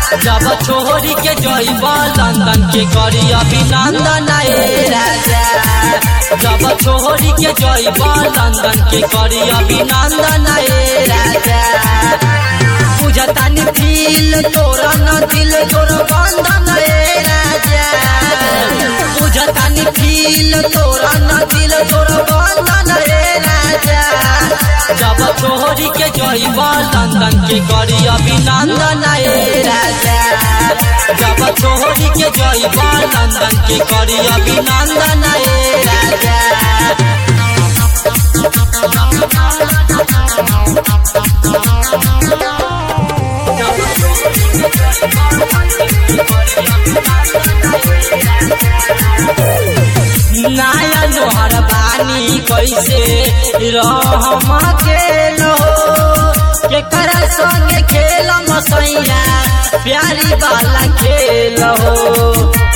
जब छोड़ी के जइब लंदन के करी अभिनंदन ए राजा। जब छोड़ी के जइब लंदन के करी अभिनंदन ए राजा। बुझतानी दिल तोरा न दिल तोर बंधन ए राजा। बुझतानी दिल तोरा न दिल तोर बंधन ए राजा। जब छोड़ी के जइब लंदन के करी अभिनंदन ए राजा। जब छोड़ी के जइब लंदन के करी अभिनंदन ए राजा। नया लोहर बानी कैसे रहम अकेलो केकरा संगे खेल मसैया प्यारी वाला खेल हो।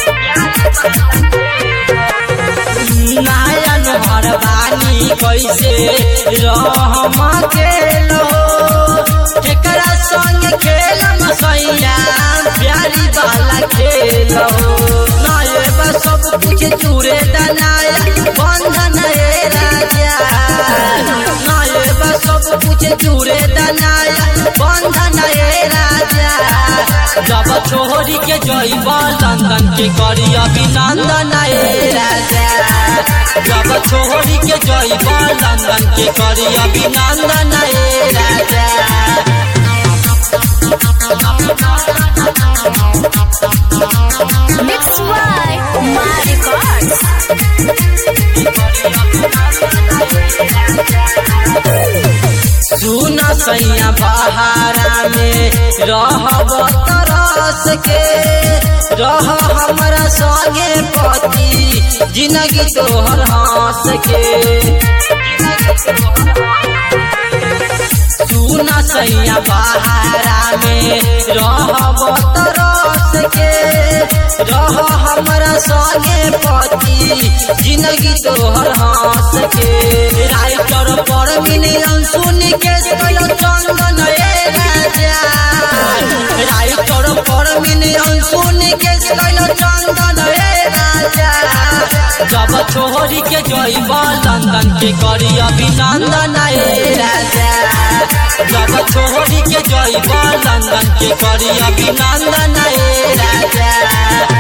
नया लोहर बानी कैसे रहम अकेलो केकरा संगे खेल मसैया प्यारी वाला खेल हो। सब कुछ चूरे दनाया बंधन ए राजा। सब कुछ चूरे दनाया बंधन ए राजा। जब छोड़ी के जइब लंदन के करी अभिनंदन ए राजा। जब छोड़ी के जइब लंदन के करी अभिनंदन ए राजा। Mixed by My Records. सुन सैया बहारा में रहब तरस के रह हमरा संगे पति जिंदगी तोहर हंस के। सुन सैया बहारा में रहब तरस के रह हमरा संगे पति जिंदगी तोहर हंस के। राइटर पर मिलियन सुन के चंदन ए राजा। राइटर पर मिलियन सुन के चंदन ए राजा। जब छोड़ी के जइब लंदन के करी अभिनंदन ए राजा। जब छोड़ी के जइब लंदन के करी अभिनंदन ए राजा।